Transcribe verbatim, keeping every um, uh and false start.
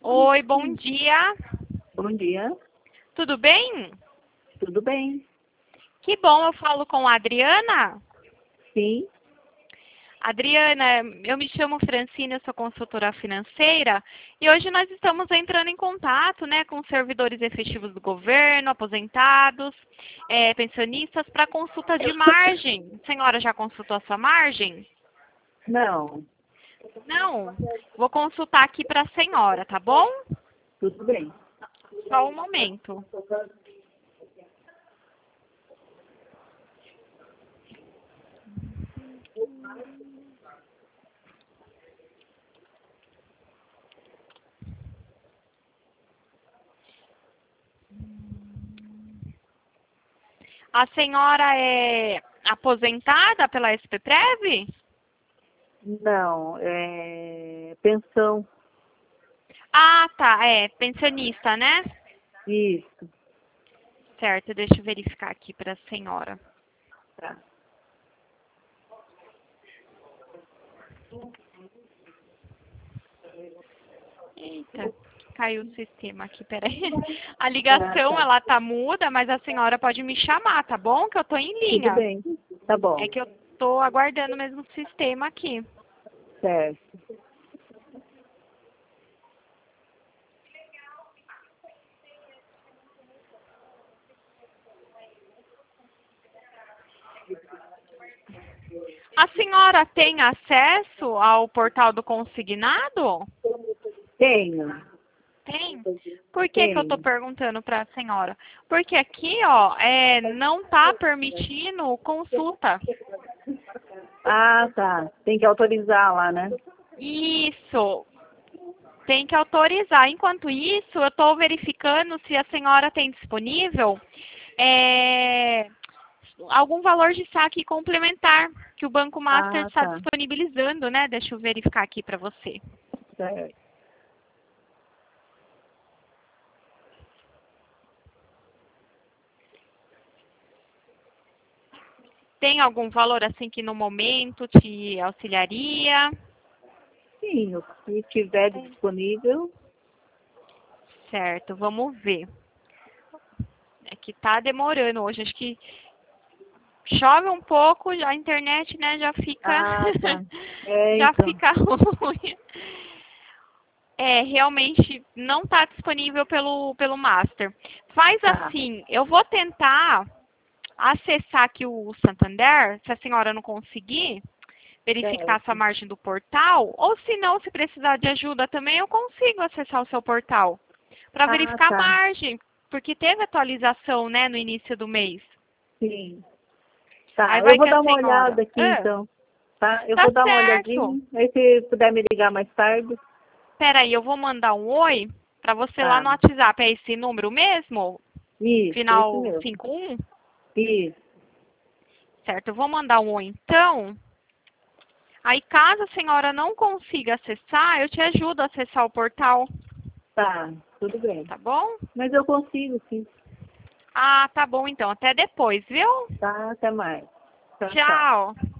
Oi, bom dia. Bom dia, Tudo bem? tudo bem? Que bom, eu falo com a Adriana. Sim, Adriana, eu me chamo Francine, eu sou consultora financeira e hoje nós estamos entrando em contato, né, com servidores efetivos do governo, aposentados, eh, pensionistas, para consulta de margem. A senhora já consultou a sua margem? não, Não? Vou consultar aqui para a senhora, tá bom? tudo bem. Só um momento. A senhora é aposentada pela S P Prev? Não, é pensão, Ah, tá, é pensionista, né? isso, Certo, deixa eu verificar aqui para a senhora. tá. Eita, caiu o sistema aqui, peraí. A Ah, ligação, tá. ela tá muda, mas a senhora pode me chamar, tá bom? Que eu tô em Tudo linha. bem, tá É bom, que eu tô aguardando mesmo o sistema aqui. certo. A senhora tem acesso ao portal do consignado? Tenho, Tem. Por que que eu tô tenho. perguntando para a senhora? Porque aqui, ó, é, não tá permitindo consulta. Ah, tá, tem que autorizar lá, né? Isso. Tem que autorizar. Enquanto isso, eu estou verificando se a senhora tem disponível é, algum valor de saque complementar que o Banco Master Ah, está tá, disponibilizando, né? Deixa eu verificar aqui para você. certo. Tem algum valor assim que no momento te auxiliaria? Sim, o que tiver disponível, Certo, vamos ver. É que tá demorando hoje, acho que chove um pouco, a internet, né, já fica ah, tá. É, já então, fica ruim. É, realmente não está disponível pelo, pelo Master. Faz tá. assim, eu vou tentar acessar aqui o Santander, se a senhora não conseguir, verificar a sua Certo. margem do portal, ou se não, se precisar de ajuda também, eu consigo acessar o seu portal para Ah, verificar a tá, margem, porque teve atualização, né, no início do mês. sim. Tá, Aí eu vai vou que a dar uma senhora... olhada aqui Ah, então, tá? Eu tá vou dar uma certo. olhadinha, aí se puder me ligar mais tarde. Peraí, eu vou mandar um oi para você lá Tá, no WhatsApp. É esse número mesmo? isso, esse Final mesmo. cinco um? Isso, Certo, eu vou mandar um oi então. Aí, caso a senhora não consiga acessar, eu te ajudo a acessar o portal, tá, tudo bem. tá bom? Mas eu consigo sim, Ah, tá bom então. Até depois, viu? tá? Até mais. Tchau, tchau. Tchau.